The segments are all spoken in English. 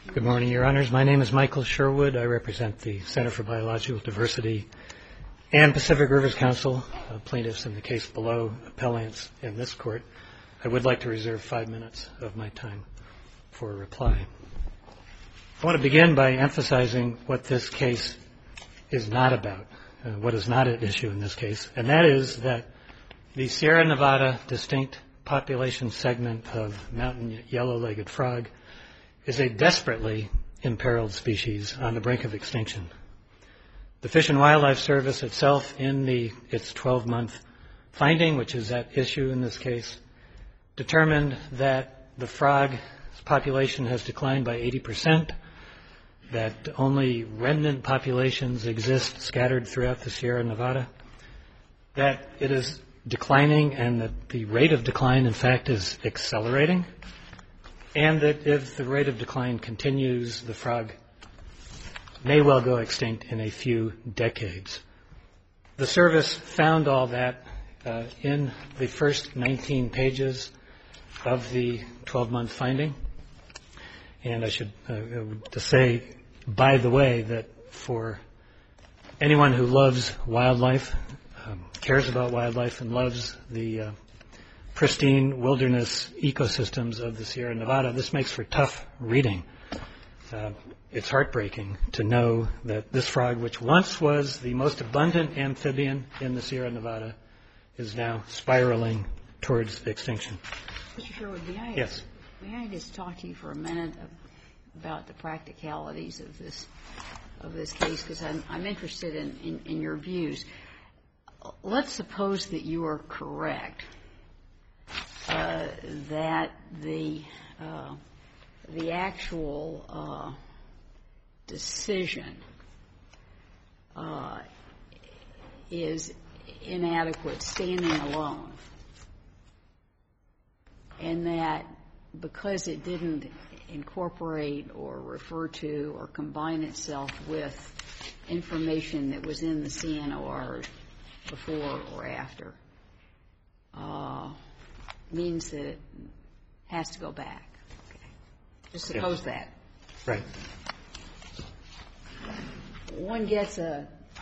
Good morning, Your Honors. My name is Michael Sherwood. I represent the Center for Biological Diversity and Pacific Rivers Council, plaintiffs in the case below, appellants in this court. I would like to reserve 5 minutes of my time for a reply. I want to begin by emphasizing what this case is not about, what is not at issue in this case, and that is that the Sierra Nevada distinct population segment of mountain yellow-legged frog is a desperately imperiled species on the brink of extinction. The Fish and Wildlife Service itself, in its 12-month finding, which is at issue in this case, determined that the frog's population has declined by 80%, that only remnant populations exist scattered throughout the Sierra Nevada, that it is declining and that the rate of decline, in fact, is accelerating, and that if the rate of decline continues, the frog may well go extinct in a few decades. The service found all that in the first 19 pages of the 12-month finding. And I should say, by the way, that for anyone who loves wildlife, cares about wildlife, and loves the pristine wilderness ecosystems of the Sierra Nevada, this makes for tough reading. It's heartbreaking to know that this frog, which once was the most abundant amphibian in the Sierra Nevada, is now spiraling towards extinction. Mr. Sherwood, Yes. May I just talk to you for a minute about the practicalities of this case, because I'm interested in your views. Let's suppose that you are correct, that the actual decision is inadequate standing alone, and that because it didn't incorporate or refer to or combine itself with information that was in the CNOR before or after, means that it has to go back. Okay. Just suppose that. Right. One gets a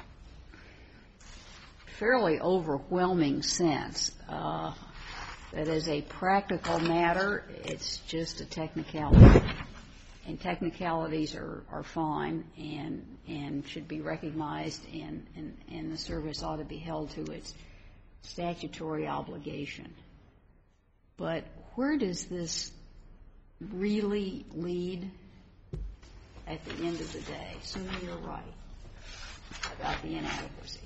fairly overwhelming sense that as a practical matter, it's just a technicality. And technicalities are fine and should be recognized, and the service ought to be held to its statutory obligation. But where does this really lead at the end of the day? Assuming you're right about the inadequacy.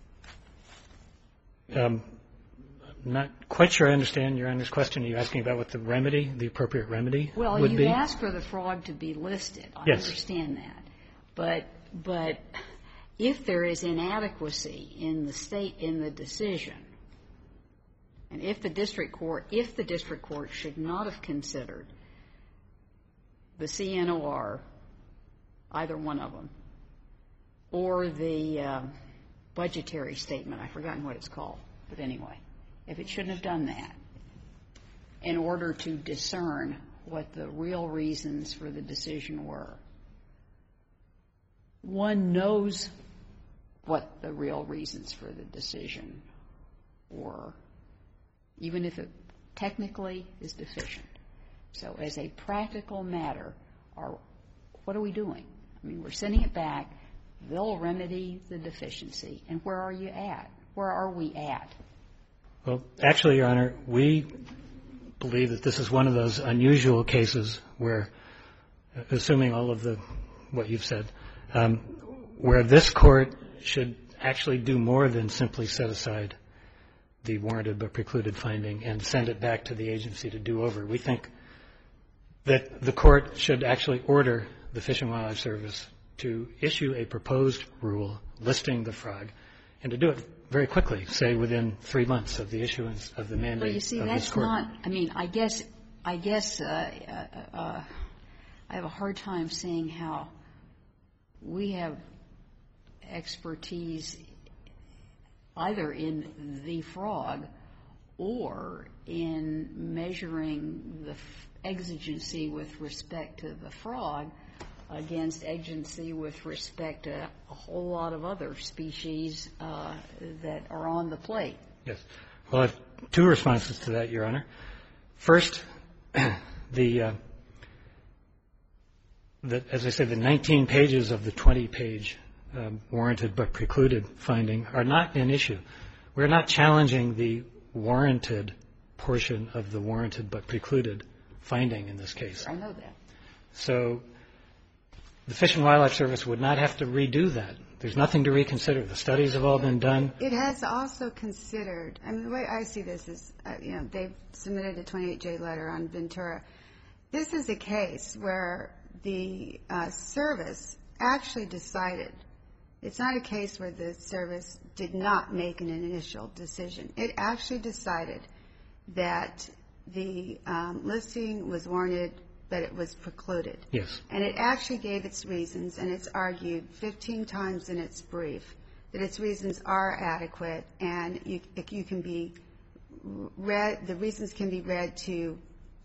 I'm not quite sure I understand Your Honor's question. Are you asking about what the remedy, the appropriate remedy would be? Well, you asked for the frog to be listed. I understand that. But if there is inadequacy in the decision, and if the district court should not have considered the CNOR, either one of them, or the budgetary statement, I've forgotten what it's called, but anyway, if it shouldn't have done that, in order to discern what the real reasons for the decision were, one knows what the real reasons for the decision were, even if it technically is deficient. So as a practical matter, what are we doing? I mean, we're sending it back. They'll remedy the deficiency. And where are you at? Where are we at? Well, actually, Your Honor, we believe that this is one of those unusual cases where, assuming all of what you've said, where this court should actually do more than simply set aside the warranted but precluded finding and send it back to the agency to do over. We think that the court should actually order the Fish and Wildlife Service to issue a proposed rule listing the frog, and to do it very quickly, say within 3 months of the issuance of the mandate Well, you see, of that's this court. not, I mean, I guess I have a hard time seeing how we have expertise either in the frog or in measuring exigency with respect to the frog against agency with respect to a whole lot of other species that are on the plate. Yes. Well, I have two responses to that, Your Honor. First, as I said, the 19 pages of the 20-page warranted but precluded finding are not an issue. We're not challenging the warranted portion of the warranted but precluded finding in this case. I know that. So the Fish and Wildlife Service would not have to redo that. There's nothing to reconsider. The studies have all been done. It has also considered, I mean, the way I see this is, they've submitted a 28J letter on Ventura. This is a case where the service actually decided. It's not a case where the service did not make an initial decision. It actually decided that the listing was warranted, but it was precluded. Yes. And it actually gave its reasons, and it's argued 15 times in its brief that its reasons are adequate, and you can be read, the reasons can be read to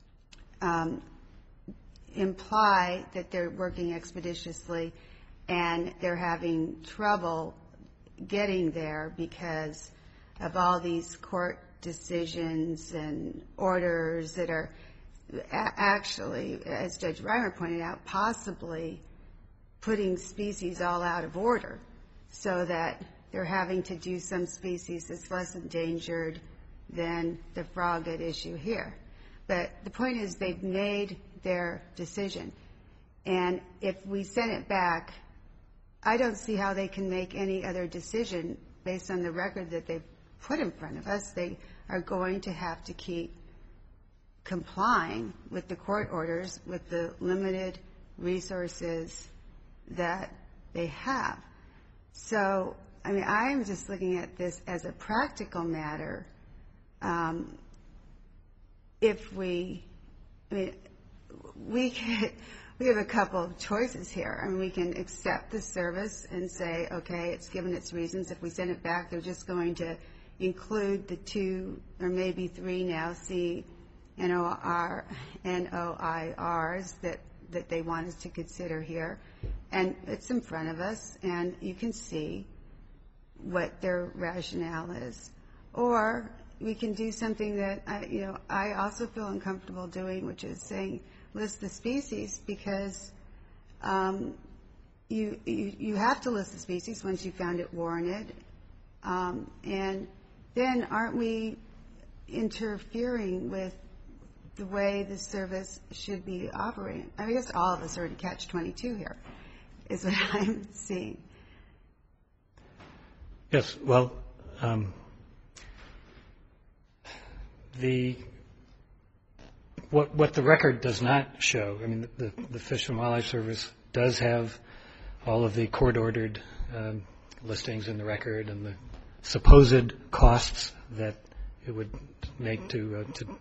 imply that they're working expeditiously and they're having trouble getting there because of all these court decisions and orders that are actually, as Judge Reimer pointed out, possibly putting species all out of order so that they're having to do some species that's less endangered than the frog at issue here. But the point is they've made their decision. And if we send it back, I don't see how they can make any other decision based on the record that they've put in front of us. They are going to have to keep complying with the court orders with the limited resources that they have. So, I mean, I'm just looking at this as a practical matter. If we have a couple of choices here. I mean, we can accept the service and say, okay, it's given its reasons. If we send it back, they're just going to include the 2 or maybe 3 now NOIRs that they want us to consider here. And it's in front of us, and you can see what their rationale is. Or we can do something that I also feel uncomfortable doing, which is saying list the species, because you have to list the species once you found it warranted. And then aren't we interfering with the way the service should be operating? I guess all of us are in catch-22 here, is what I'm seeing. Yes, well, what the record does not show, I mean, the Fish and Wildlife Service does have all of the court-ordered listings in the record and the supposed costs that it would make to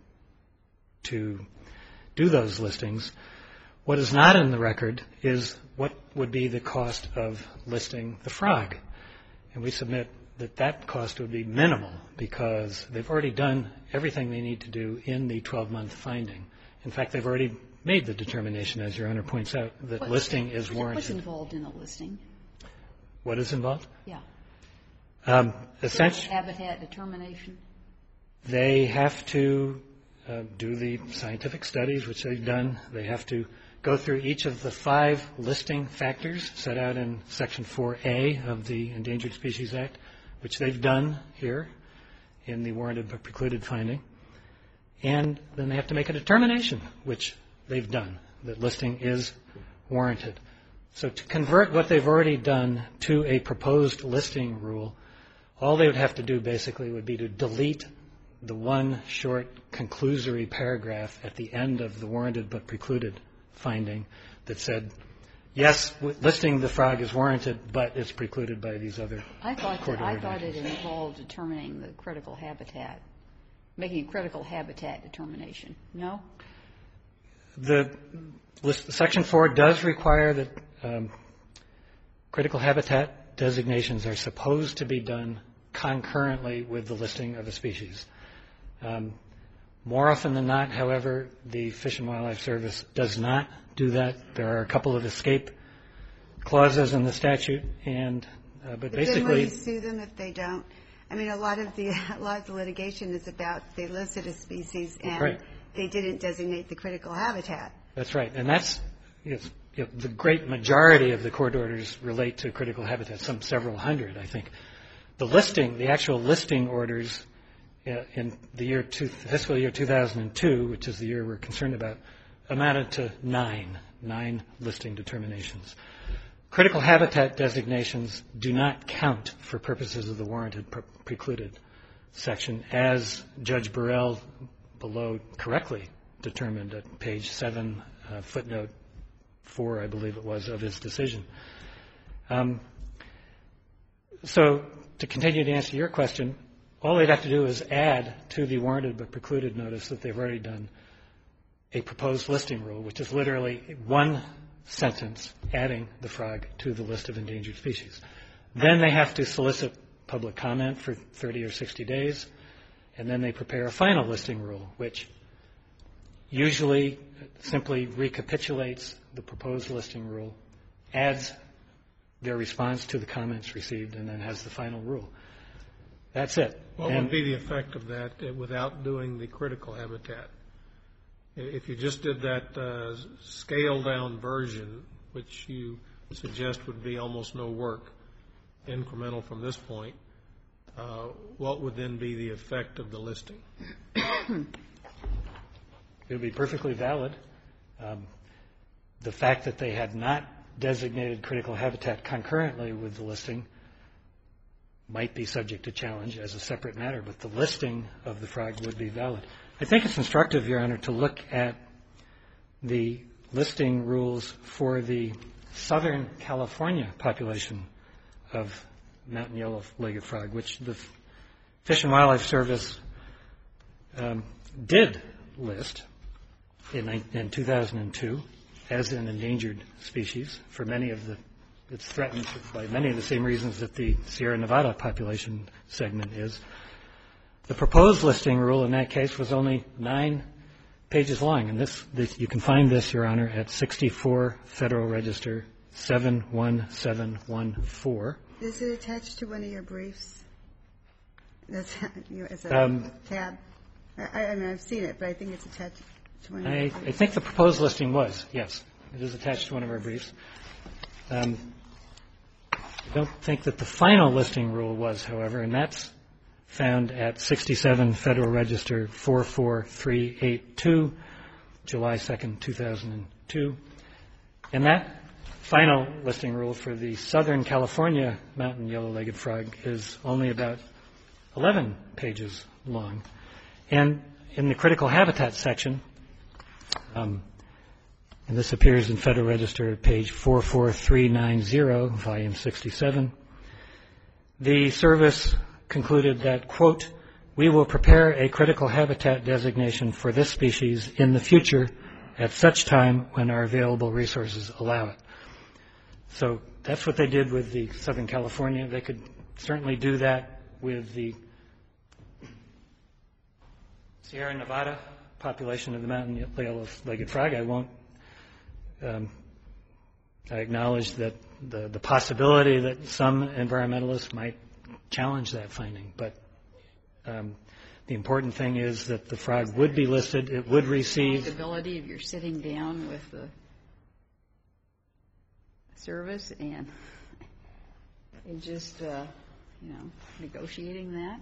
do those listings. What is not in the record is what would be the cost of listing the frog. And we submit that cost would be minimal because they've already done everything they need to do in the 12-month finding. In fact, they've already made the determination, as Your Honor points out, that listing is warranted. What's involved in a listing? What is involved? Yeah. Essentially, Habitat determination? They have to do the scientific studies, which they've done. They have to go through each of the 5 listing factors set out in Section 4A of the Endangered Species Act, which they've done here in the warranted but precluded finding. And then they have to make a determination, which they've done, that listing is warranted. So to convert what they've already done to a proposed listing rule, all they would have to do basically would be to delete the one short conclusory paragraph at the end of the warranted but precluded finding that said, yes, listing the frog is warranted, but it's precluded by these other court-ordered I thought it actions. involved determining the critical habitat, making a critical habitat determination. No? Section 4 does require that critical habitat designations are supposed to be done concurrently with the listing of a species. More often than not, however, the Fish and Wildlife Service does not do that. There are a couple of escape clauses in the statute, but basically... Then will you sue them if they don't? I mean, a lot of the litigation is about they listed a species and right. They didn't designate the critical habitat. That's right. And that's the great majority of the court orders relate to critical habitat, several hundred, I think. The actual listing orders in the fiscal year 2002, which is the year we're concerned about, amounted to nine listing determinations. Critical habitat designations do not count for purposes of the warranted precluded section, as Judge Burrell below correctly determined at page 7, footnote 4, I believe it was, of his decision. So to continue to answer your question, all they'd have to do is add to the warranted but precluded notice that they've already done a proposed listing rule, which is literally one sentence adding the frog to the list of endangered species. Then they have to solicit public comment for 30 or 60 days, and then they prepare a final listing rule, which usually simply recapitulates the proposed listing rule, adds their response to the comments received, and then has the final rule. That's it. What would be the effect of that without doing the critical habitat? If you just did that scaled-down version, which you suggest would be almost no work, incremental from this point, what would then be the effect of the listing? It would be perfectly valid. The fact that they had not designated critical habitat concurrently with the listing might be subject to challenge as a separate matter, but the listing of the frog would be valid. I think it's instructive, Your Honor, to look at the listing rules for the Southern California population of mountain yellow-legged frog, which the Fish and Wildlife Service did list in 2002 as an endangered species. It's threatened by many of the same reasons that the Sierra Nevada population segment is. The proposed listing rule in that case was only 9 pages long, and you can find this, Your Honor, at 64 Federal Register 71714. Is it attached to one of your briefs? That's as a tab. I mean, I've seen it, but I think it's attached to one of your briefs. I think the proposed listing was, yes. It is attached to one of our briefs. I don't think that the final listing rule was, however, and that's found at 67 Federal Register 44382, July 2nd, 2002. And that final listing rule for the Southern California mountain yellow-legged frog is only about 11 pages long. And in the critical habitat section, and this appears in Federal Register at page 44390, volume 67, the service concluded that, quote, "We will prepare a critical habitat designation for this species in the future at such time when our available resources allow it." So that's what they did with the Southern California. They could certainly do that with the Sierra Nevada population of the mountain yellow-legged frog. I acknowledge that the possibility that some environmentalists might challenge that finding, but the important thing is that the frog would be listed. It would receive the possibility of your sitting down with the service and just negotiating that.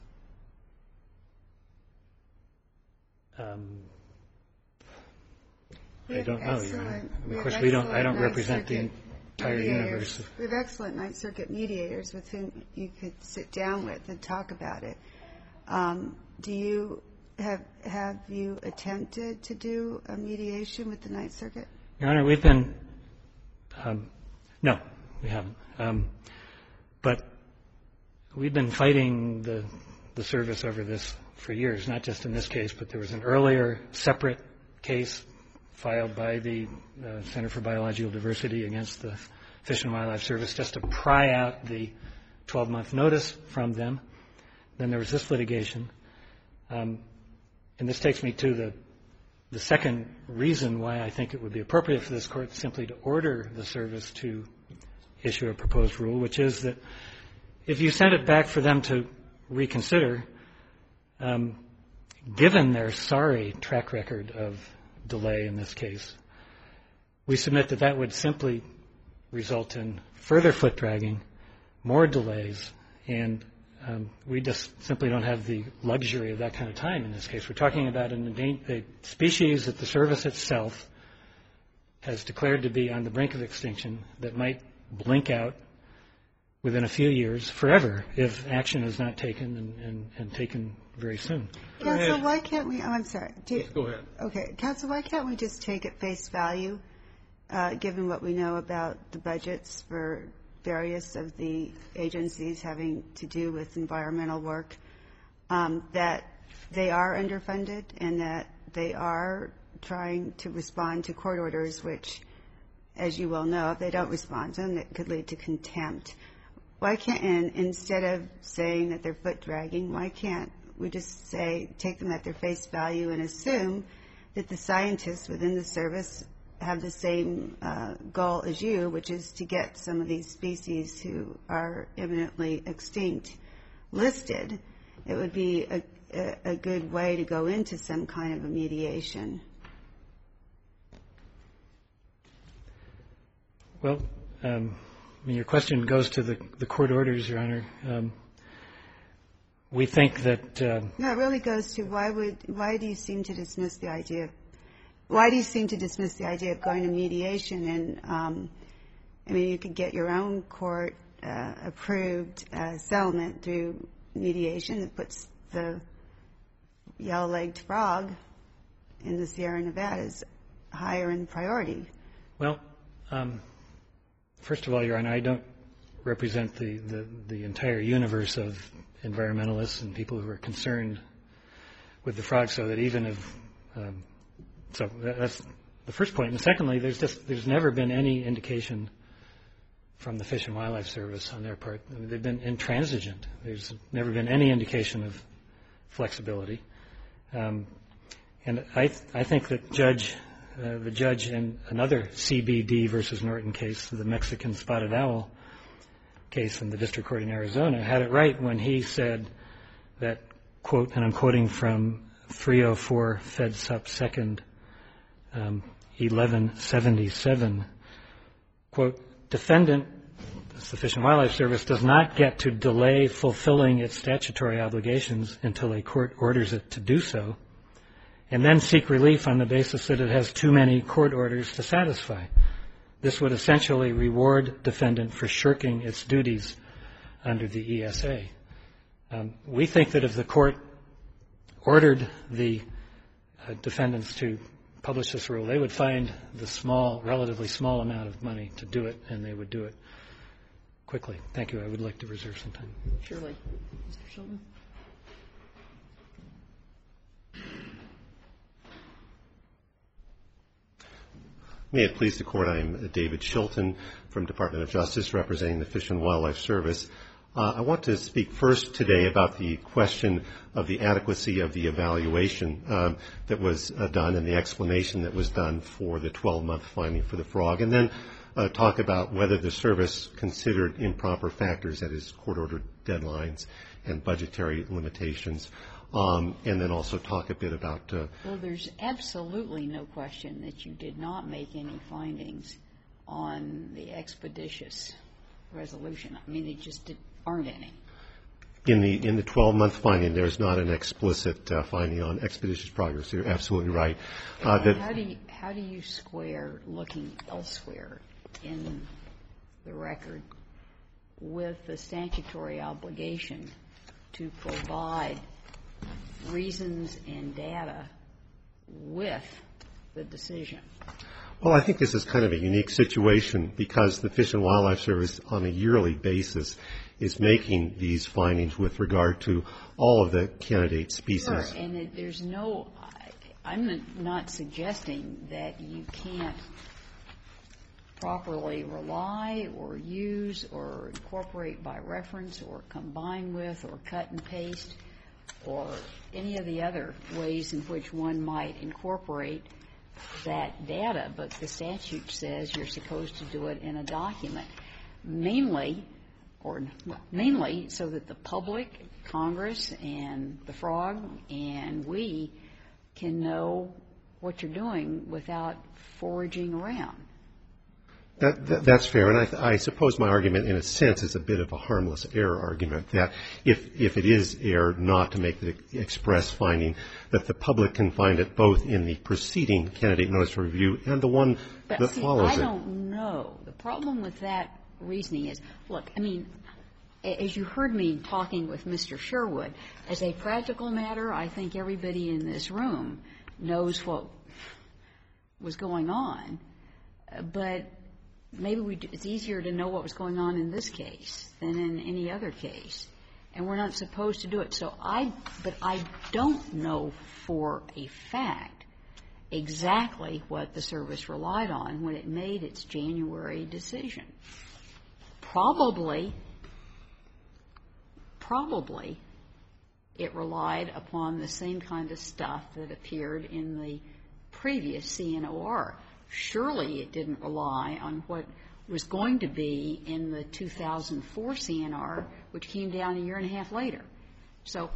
I don't know. Of course, I don't represent the entire universe. We have excellent Ninth Circuit mediators with whom you could sit down with and talk about it. Do you have you attempted to do a mediation with the Ninth Circuit? Your Honor, we've been no, we haven't. But we've been fighting the service over this for years, not just in this case, but there was an earlier separate case filed by the Center for Biological Diversity against the Fish and Wildlife Service just to pry out the 12-month notice from them. Then there was this litigation. And And this takes me to the second reason why I think it would be appropriate for this Court simply to order the service to issue a proposed rule, which is that if you send it back for them to reconsider, given their sorry track record of delay in this case, we submit that that would simply result in further foot dragging, more delays, and we just simply don't have the luxury of that kind of time in this case. We're talking about a species that the service itself has declared to be on the brink of extinction that might blink out within a few years forever if action is not taken and taken very soon. Counsel, why can't we, I'm sorry. Go ahead. Okay. Counsel, why can't we just take at face value, given what we know about the budgets for various of the agencies having to do with environmental work, that they are underfunded and that they are trying to respond to court orders, which, as you well know, if they don't respond to them, it could lead to contempt. Why can't, and instead of saying that they're foot dragging, why can't we just say, take them at their face value and assume that the scientists within the service have the same goal as you, which is to get some of these species who are imminently extinct listed? It would be a good way to go into some kind of a mediation. Well, your question goes to the court orders, Your Honor. We think that No, it really goes to why do you seem to dismiss the idea of going to mediation? And I mean, you could get your own court approved settlement through mediation that puts the yellow-legged frog in the Sierra Nevadas higher in priority. Well, first of all, Your Honor, I don't represent the entire universe of environmentalists and people who are concerned with the frog, so that even if so that's the first point. And secondly, there's never been any indication from the Fish and Wildlife Service on their part. I mean, they've been intransigent. There's never been any indication of flexibility. And I think that the judge in another CBD versus Norton case, the Mexican spotted owl case in the district court in Arizona, had it right when he said that, quote, and I'm quoting from 304 Fed Sup 2nd 1177, quote, defendant, the Fish and Wildlife Service, does not get to delay fulfilling its statutory obligations until a court orders it to do so, and then seek relief on the basis that it has too many court orders to satisfy. This would essentially reward defendant for shirking its duties under the ESA. We think that if the court ordered the defendants to publish this rule, they would find the relatively small amount of money to do it, and they would do it quickly. Thank you. I would like to reserve some time. Surely. Mr. Shulman? May it please the Court, I am David Shilton from Department of Justice representing the Fish and Wildlife Service. I want to speak first today about the question of the adequacy of the evaluation that was done and the explanation that was done for the 12-month finding for the frog, and then talk about whether the service considered improper factors, that is, court-ordered deadlines and budgetary limitations. And then also talk a bit about... Well, there's absolutely no question that you did not make any findings on the expeditious resolution. I mean, there just aren't any. In the 12-month finding, there's not an explicit finding on expeditious progress. You're absolutely right. How do you square looking elsewhere in the record with the statutory obligation to provide reasons and data with the decision? Well, I think this is kind of a unique situation because the Fish and Wildlife Service on a yearly basis is making these findings with regard to all of the candidate species. Sure, and there's no, I'm not suggesting that you can't properly rely or use or incorporate by reference or combine with or cut and paste or any of the other ways in which one might incorporate that data, but the statute says you're supposed to do it in a document, mainly so that the public, Congress, and the Frog, and we can know what you're doing without foraging around. That's fair, and I suppose my argument, in a sense, is a bit of a harmless error argument, that if it is error not to make the express finding, that the public can find it both in the preceding candidate notice for review and the one that follows it. I don't know. The problem with that reasoning is, look, I mean, as you heard me talking with Mr. Sherwood, as a practical matter, I think everybody in this room knows what was going on, but maybe it's easier to know what was going on in this case than in any other case, and we're not supposed to do it. But I don't know for a fact exactly what the service relied on when it made its January decision. Probably it relied upon the same kind of stuff that appeared in the previous CNOR. Surely it didn't rely on what was going to be in the 2004 CNR, which came down a year and a half later. So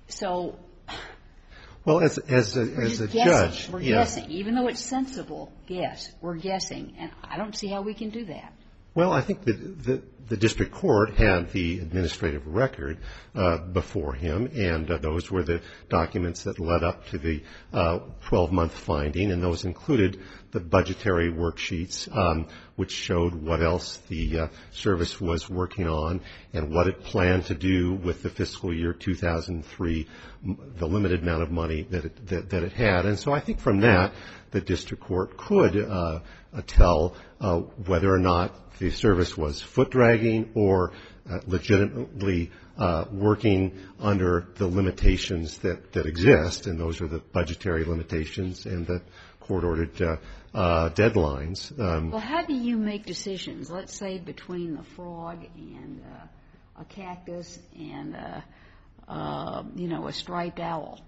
well, as a judge, we're guessing, even though it's sensible, yes, we're guessing, and I don't see how we can do that. Well, I think the district court had the administrative record before him, and those were the documents that led up to the 12-month finding, and those included the budgetary worksheets, which showed what else the service was working on and what it planned to do with the fiscal year 2003, the limited amount of money that it had. And so I think from that, the district court could tell whether or not the service was foot-dragging or legitimately working under the limitations that exist, and those are the budgetary limitations and the court-ordered deadlines. Well, how do you make decisions, let's say, between the frog and a cactus and, a striped owl?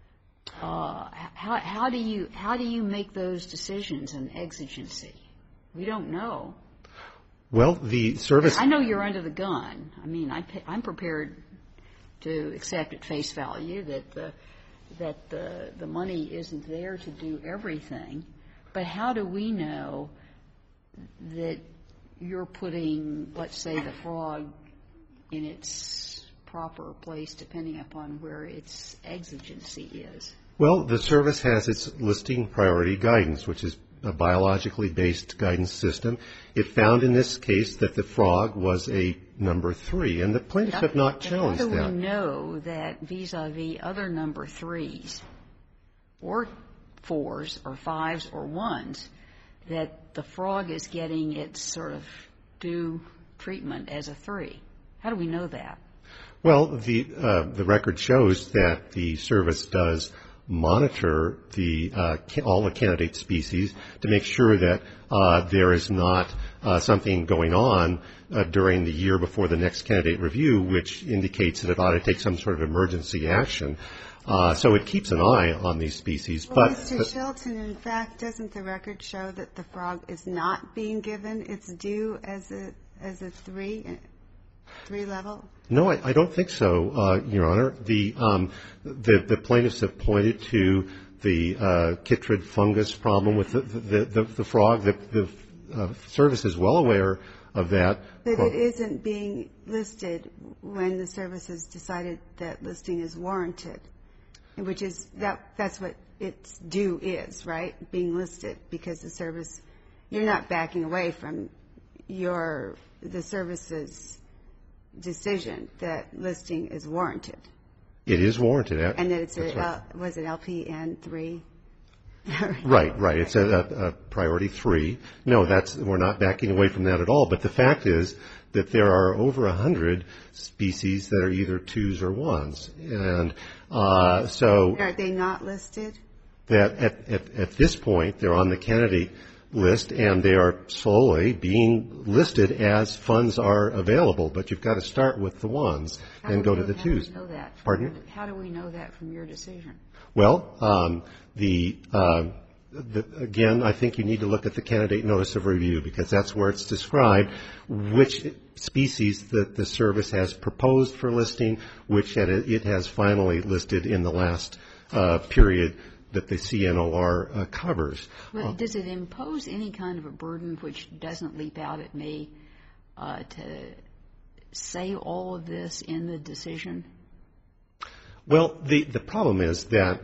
How do you make those decisions in exigency? We don't know. Well, the service... I know you're under the gun. I mean, I'm prepared to accept at face value that the money isn't there to do everything. But how do we know that you're putting, let's say, the frog in its proper place, depending upon where its exigency is? Well, the service has its listing priority guidance, which is a biologically based guidance system. It found in this case that the frog was a number 3, and the plaintiffs have not challenged that. How do we know that vis-a-vis other number 3s or 4s or 5s or 1s that the frog is getting its sort of due treatment as a 3? How do we know that? Well, the record shows that the service does monitor all the candidate species to make sure that there is not something going on during the year before the next candidate review, which indicates that it ought to take some sort of emergency action. So it keeps an eye on these species. Well, Mr. Shelton, in fact, doesn't the record show that the frog is not being given its due as a 3 level? No, I don't think so, Your Honor. The plaintiffs have pointed to the chytrid fungus problem with the frog. The service is well aware of that. But it isn't being listed when the service has decided that listing is warranted, which is that's what its due is, right? Being listed, because the service, you're not backing away from the service's decision that listing is warranted. It is warranted. And that it's was it LPN 3? Right. It's a priority 3. No, we're not backing away from that at all. But the fact is that there are over 100 species that are either 2s or 1s, and so are they not listed? That at this point they're on the candidate list, and they are slowly being listed as funds are available. But you've got to start with the ones and go to the twos. How do we know that? Pardon? How do we know that from your decision? Well, again, I think you need to look at the candidate notice of review, because that's where it's described which species that the service has proposed for listing, which it has finally listed in the last period that the CNOR covers. Well, does it impose any kind of a burden which doesn't leap out at me to say all of this in the decision? Well, the problem is that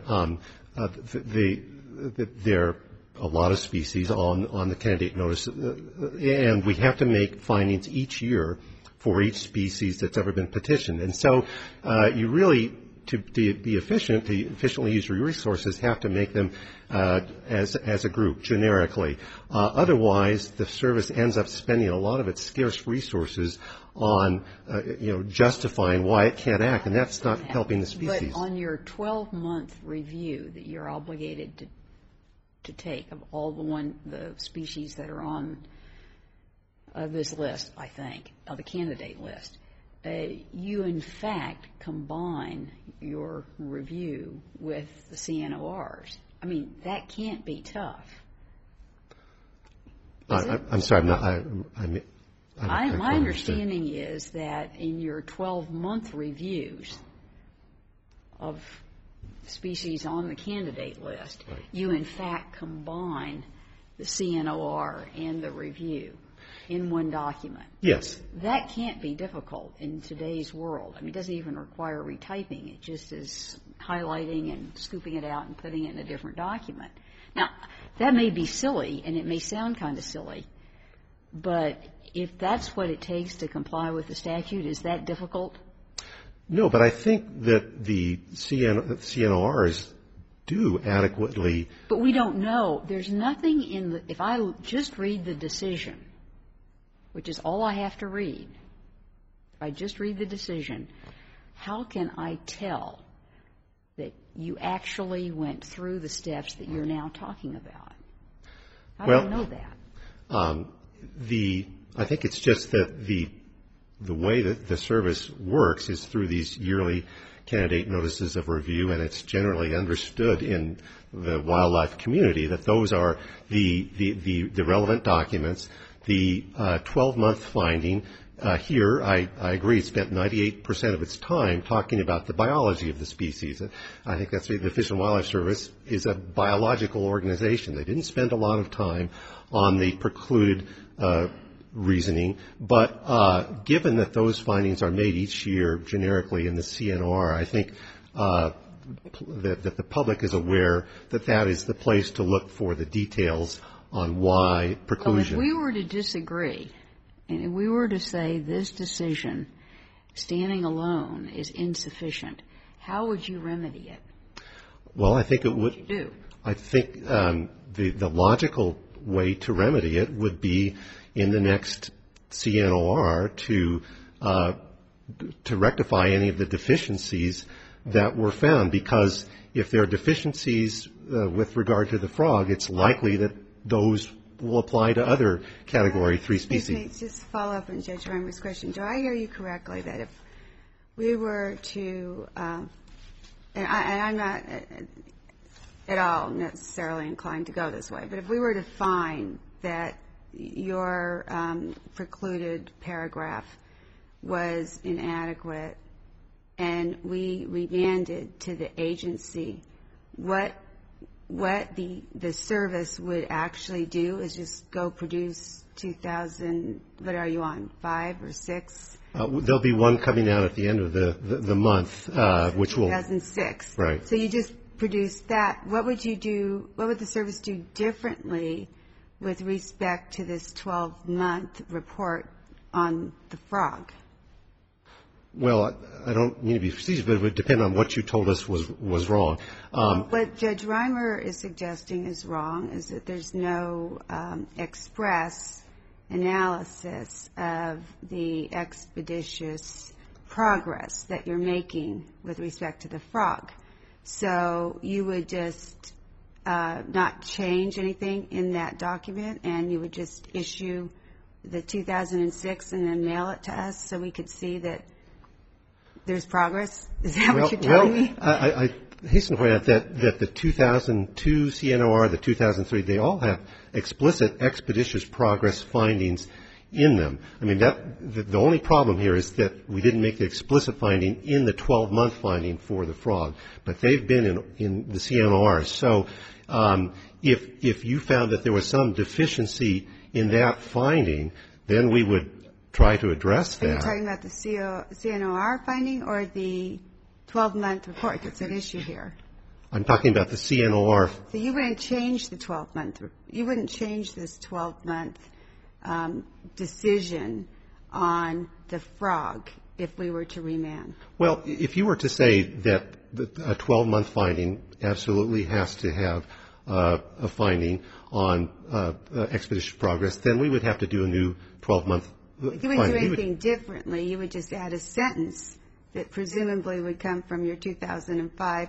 there are a lot of species on the candidate notice, and we have to make findings each year for each species that's ever been petitioned. And so you really, to be efficient, to efficiently use your resources, have to make them as a group, generically. Otherwise, the service ends up spending a lot of its scarce resources on, justifying why it can't act, and that's not helping the species. But on your 12-month review that you're obligated to take of all the species that are on this list, I think, of the candidate list, you in fact combine your review with the CNORs. I mean, that can't be tough. I'm sorry, my understanding is that in your 12-month reviews of species on the candidate list, right, you in fact combine the CNOR and the review in one document. Yes. That can't be difficult in today's world. I mean, it doesn't even require retyping. It just is highlighting and scooping it out and putting it in a different document. Now, that may be silly, and it may sound kind of silly, but if that's what it takes to comply with the statute, is that difficult? No, but I think that the CNORs do adequately. But we don't know. There's nothing in the, if I just read the decision, which is all I have to read, if I just read the decision, how can I tell that you actually went through the steps that you're now talking about? How do I know that? I think it's just that the way that the service works is through these yearly candidate notices of review, and it's generally understood in the wildlife community that those are the relevant documents. The 12-month finding here, I agree, spent 98% of its time talking about the biology of the species. I think that's the Fish and Wildlife Service is a biological organization. They didn't spend a lot of time on the precluded reasoning, but given that those findings are made each year generically in the CNR, I think that the public is aware that that is the place to look for the details on why preclusion. Well, if we were to disagree, and if we were to say this decision, standing alone, is insufficient, how would you remedy it? Well, I think it would. What would you do? I think the logical way to remedy it would be in the next CNOR to rectify any of the deficiencies that were found, because if there are deficiencies with regard to the frog, it's likely that those will apply to other Category 3 species. Just follow up on Judge Reimer's question. Do I hear you correctly that if we were to, and I'm not at all necessarily inclined to go this way, but if we were to find that your precluded paragraph was inadequate and we remanded to the agency, what the service would actually do is just go produce 2,000, what are you on, 5 or 6? There'll be one coming out at the end of the month, which will 2006. Right. So you just produce that. What would you do? What would the service do differently with respect to this 12-month report on the frog? Well, I don't mean to be facetious, but it would depend on what you told us was wrong. What Judge Reimer is suggesting is wrong is that there's no express analysis of the expeditious progress that you're making with respect to the frog. So you would just not change anything in that document, and you would just issue the 2006 and then mail it to us so we could see that there's progress? Is that what you're telling me? I hasten to point out that the 2002 CNOR, the 2003, they all have explicit expeditious progress findings in them. I mean, the only problem here is that we didn't make the explicit finding in the 12-month finding for the frog, but they've been in the CNORs. So if you found that there was some deficiency in that finding, then we would try to address that. Are you talking about the CNOR finding or the 12-month report that's at issue here? I'm talking about the CNOR. So you wouldn't change the 12-month. You wouldn't change this 12-month decision on the frog if we were to remand? Well, if you were to say that a 12-month finding absolutely has to have a finding on expeditious progress, then we would have to do a new 12-month finding. You wouldn't do anything differently. You would just add a sentence that presumably would come from your 2005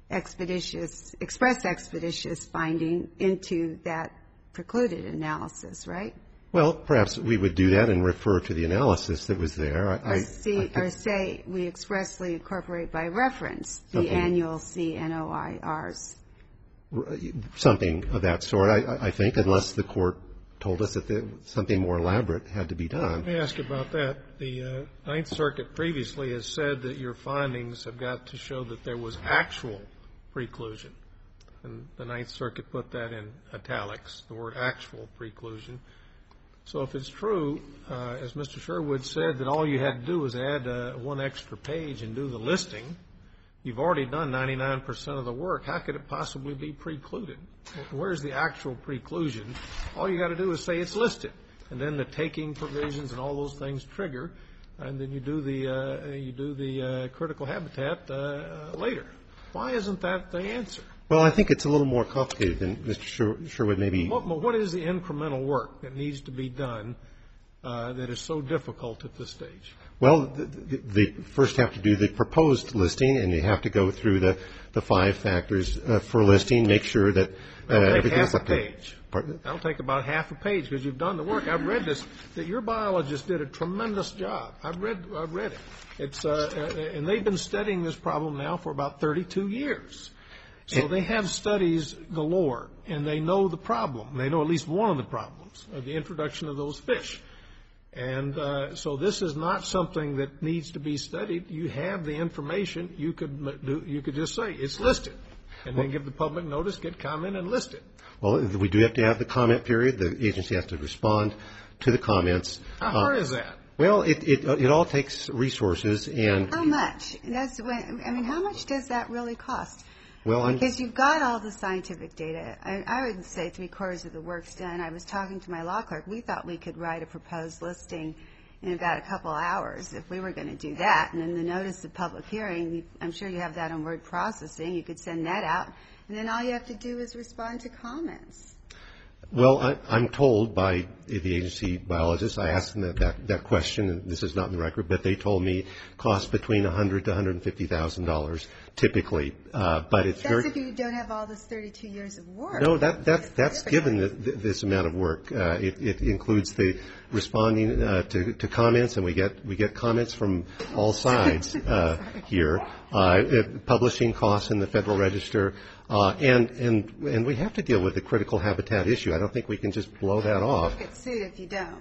express expeditious finding into that precluded analysis, right? Well, perhaps we would do that and refer to the analysis that was there. Or say we expressly incorporate by reference the annual CNOIRs. Something of that sort, I think, unless the court told us that something more elaborate had to be done. Let me ask you about that. The Ninth Circuit previously has said that your findings have got to show that there was actual preclusion. And the Ninth Circuit put that in italics, the word actual preclusion. So if it's true, as Mr. Sherwood said, that all you had to do was add one extra page and do the listing, you've already done 99% of the work. How could it possibly be precluded? Where's the actual preclusion? All you got to do is say it's listed, and then the taking provisions and all those things trigger, and then you do the critical habitat later. Why isn't that the answer? Well, I think it's a little more complicated than Mr. Sherwood maybe. What is the incremental work that needs to be done that is so difficult at this stage? Well, they first have to do the proposed listing, and you have to go through the 5 factors for listing, make sure that everything's up to date. That'll take about half a page because you've done the work. I've read this, that your biologist did a tremendous job. I've read it. It's and they've been studying this problem now for about 32 years. So they have studies galore, and they know the problem. They know at least one of the problems, the introduction of those fish. And so this is not something that needs to be studied. You have the information. You could just say it's listed, and then give the public notice, get comment, and list it. Well, we do have to have the comment period. The agency has to respond to the comments. How hard is that? Well, it all takes resources. And how much? How much does that really cost? Well, because you've got all the scientific data. I would say 3/4 of the work's done. I was talking to my law clerk. We thought we could write a proposed listing in about a couple hours if we were going to do that. And then the notice of public hearing, I'm sure you have that on word processing. You could send that out. And then all you have to do is respond to comments. Well, I'm told by the agency biologist, I asked them that question, and this is not in the record, but they told me costs between $100,000 to $150,000 typically. But it's that's if you don't have all this 32 years of work. No, that's given this amount of work. It includes the responding to comments, and we get comments from all sides here. Publishing costs in the Federal Register. And we have to deal with the critical habitat issue. I don't think we can just blow that off. You get sued if you don't.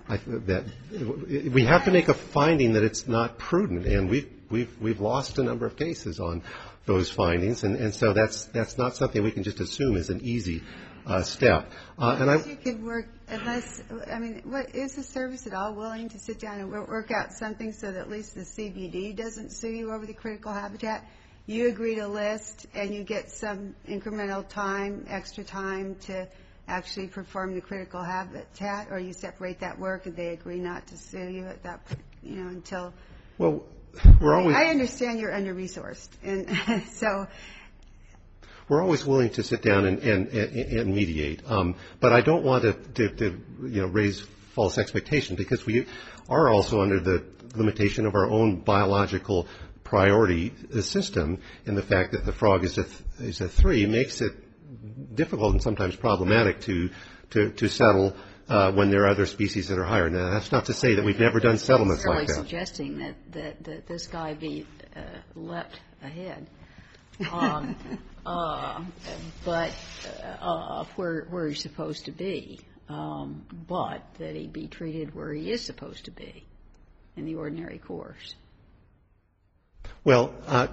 We have to make a finding that it's not prudent, and we've lost a number of cases on those findings, and so that's not something we can just assume is an easy step. You could work what is the service at all willing to sit down and work out something so that at least the CBD doesn't sue you over the critical habitat? You agree to list, and you get some incremental time, extra time to actually perform the critical habitat, or you separate that work and they agree not to sue you at that, until. Well, we're always. I understand you're under-resourced, and so. We're always willing to sit down and mediate, but I don't want to raise false expectations, because we are also under the limitation of our own biological priority system, and the fact that the frog is a 3 makes it difficult and sometimes problematic to settle when there are other species that are higher. Now, that's not to say that we've never done settlements like that. Suggesting that this guy be leapt ahead, but where he's supposed to be, but that he be treated where he is supposed to be in the ordinary course. Well, I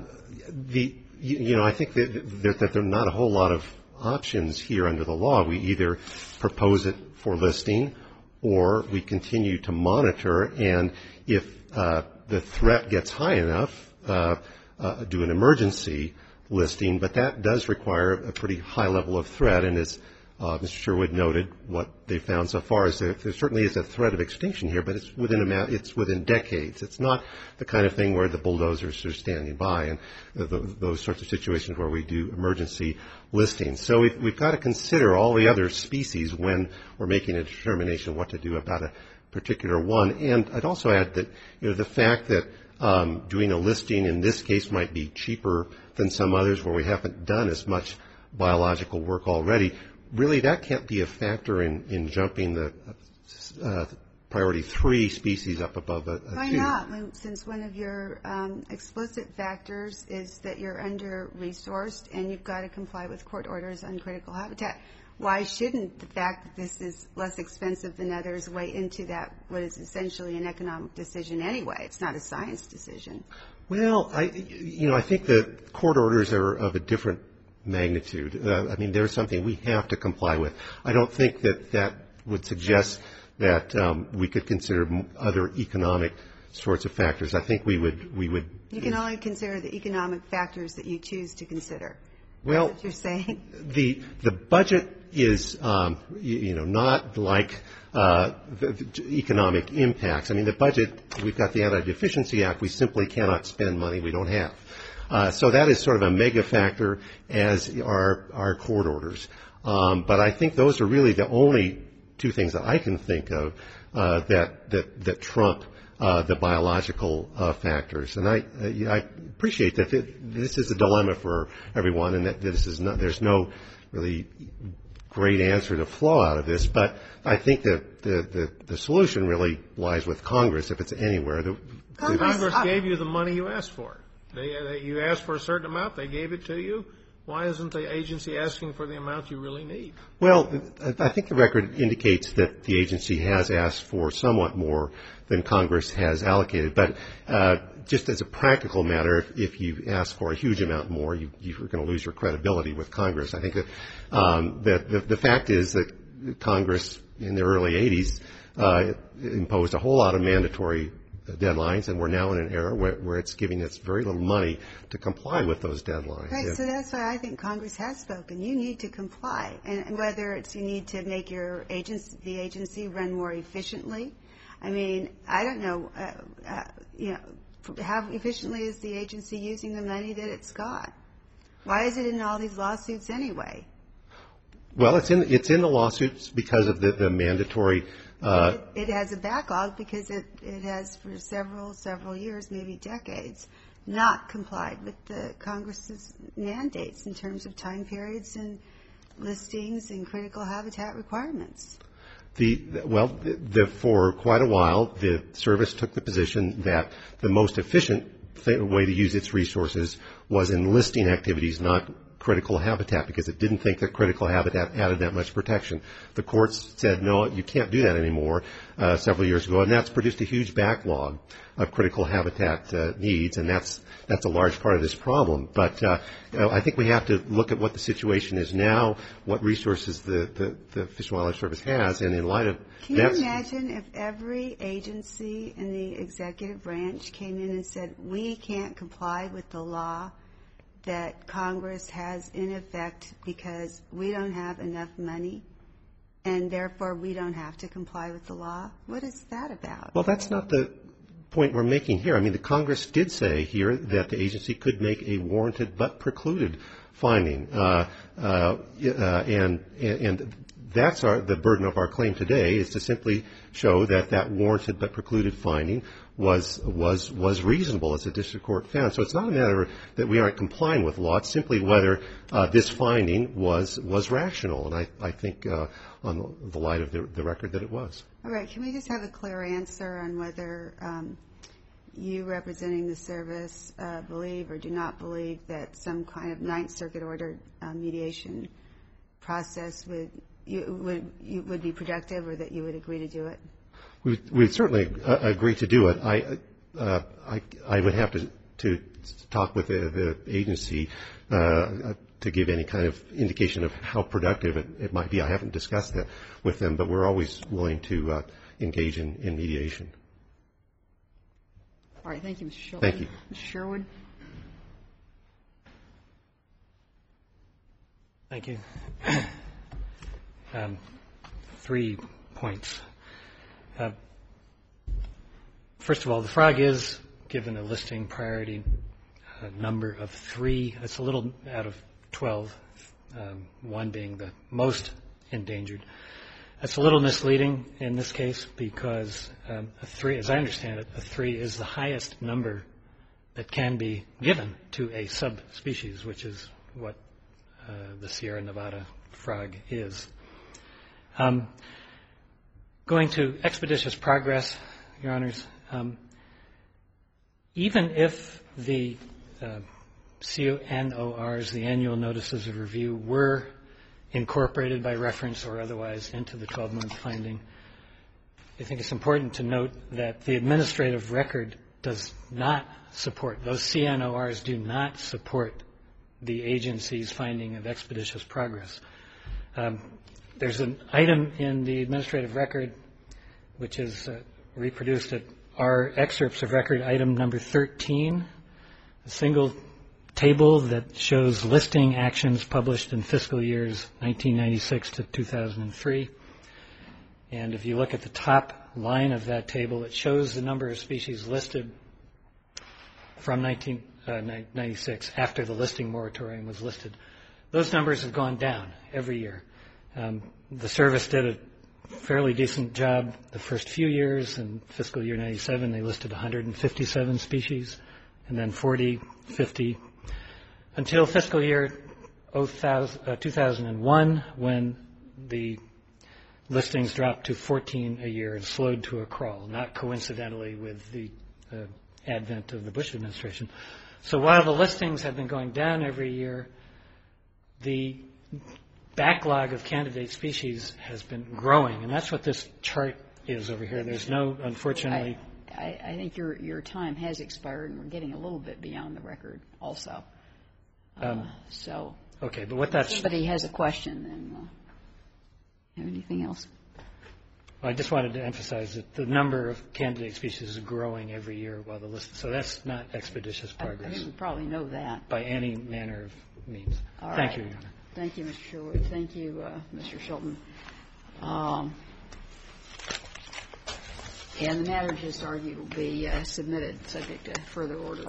think that there are not a whole lot of options here under the law. We either propose it for listing, or we continue to monitor, and if the threat gets high enough, do an emergency listing. But that does require a pretty high level of threat, and as Mr. Sherwood noted, what they found so far is that there certainly is a threat of extinction here, but it's within decades. It's not the kind of thing where the bulldozers are standing by and those sorts of situations where we do emergency listings. So we've got to consider all the other species when we're making a determination what to do about a particular one. And I'd also add that the fact that doing a listing in this case might be cheaper than some others where we haven't done as much biological work already, really that can't be a factor in jumping the priority 3 species up above a 2. Why not? Since one of your explicit factors is that you're under-resourced and you've got to comply with court orders on critical habitat, why shouldn't the fact that this is less expensive than others weigh into that, what is essentially an economic decision anyway? It's not a science decision. Well, I think the court orders are of a different magnitude. There's something we have to comply with. I don't think that would suggest that we could consider other economic sorts of factors. I think we would. You can only consider the economic factors that you choose to consider. Well, that's what you're saying. The budget is not like the economic impacts. The budget, we've got the Anti-Deficiency Act. We simply cannot spend money we don't have. So that is sort of a mega factor, as are our court orders. But I think those are really the only 2 things that I can think of that trump the biological factors. And I appreciate that this is a dilemma for everyone, and that there's no really great answer to flow out of this. But I think that the solution really lies with Congress, if it's anywhere. Congress gave you the money you asked for. You asked for a certain amount, they gave it to you. Why isn't the agency asking for the amount you really need? Well, I think the record indicates that the agency has asked for somewhat more than Congress has allocated. But just as a practical matter, if you ask for a huge amount more, you're going to lose your credibility with Congress. I think that the fact is that Congress in the early 80s imposed a whole lot of mandatory deadlines, and we're now in an era where it's giving us very little money to comply with those deadlines. Right, so that's why I think Congress has spoken. You need to comply, and whether it's you need to make the agency run more efficiently. I don't know, how efficiently is the agency using the money that it's got? Why is it in all these lawsuits anyway? Well, it's in the lawsuits because of the mandatory. It has a backlog because it has for several years, maybe decades, not complied with the Congress's mandates in terms of time periods and listings and critical habitat requirements. For quite a while, the service took the position that the most efficient way to use its resources was in listing activities, not critical habitat, because it didn't think that critical habitat added that much protection. The courts said, no, you can't do that anymore several years ago, and that's produced a huge backlog of critical habitat needs, and that's a large part of this problem. But I think we have to look at what the situation is now, what resources the Fish and Wildlife Service has, and in light of that. Can you imagine if every agency in the executive branch came in and said, we can't comply with the law that Congress has in effect because we don't have enough money, and therefore we don't have to comply with the law? What is that about? Well, that's not the point we're making here. The Congress did say here that the agency could make a warranted but precluded finding, and that's the burden of our claim today, is to simply show that that warranted but precluded finding was reasonable, as the district court found. So it's not a matter that we aren't complying with law. It's simply whether this finding was rational. And I think on the light of the record that it was. All right. Can we just have a clear answer on whether you representing the service believe or do not believe that some kind of Ninth Circuit ordered mediation process would be productive, or that you would agree to do it? We'd certainly agree to do it. I would have to talk with the agency to give any kind of indication of how productive it might be. I haven't discussed that with them, but we're always willing to engage in mediation. All right. Thank you, Mr. Schultz. Thank you. Mr. Sherwood. Thank you. 3 points. First of all, the FROG is given a listing priority number of 3. It's a little out of 12, 1 being the most endangered. That's a little misleading in this case because a 3, as I understand it, a 3 is the highest number that can be given to a subspecies, which is what the Sierra Nevada frog is. Going to expeditious progress, Your Honors, even if the CNORs, the annual notices of review, were incorporated by reference or otherwise into the 12-month finding, I think it's important to note that the administrative record does not support, those CNORs do not support the agency's finding of expeditious progress. There's an item in the administrative record which is reproduced at our excerpts of record, item number 13, a single table that shows listing actions published in fiscal years 1996 to 2003. And if you look at the top line of that table, it shows the number of species listed from 1996 after the listing moratorium was listed. Those numbers have gone down every year. The service did a fairly decent job the first few years. In fiscal year 97, they listed 157 species, and then 40, 50, until fiscal year 2001, when the listings dropped to 14 a year and slowed to a crawl, not coincidentally with the advent of the Bush administration. So while the listings have been going down every year, the backlog of candidate species has been growing, and that's what this chart is over here. There's no, unfortunately. I think your time has expired, and we're getting a little bit beyond the record also. So. Okay, but what that's. If somebody has a question, then have anything else? Well, I just wanted to emphasize that the number of candidate species is growing every year while the list. So that's not expeditious progress. I think we probably know that. By any manner of means. All Thank right. you, Your Honor. Thank you, Mr. Sherwood. Thank you, Mr. Shulton. And the matter just argued will be submitted subject to further order.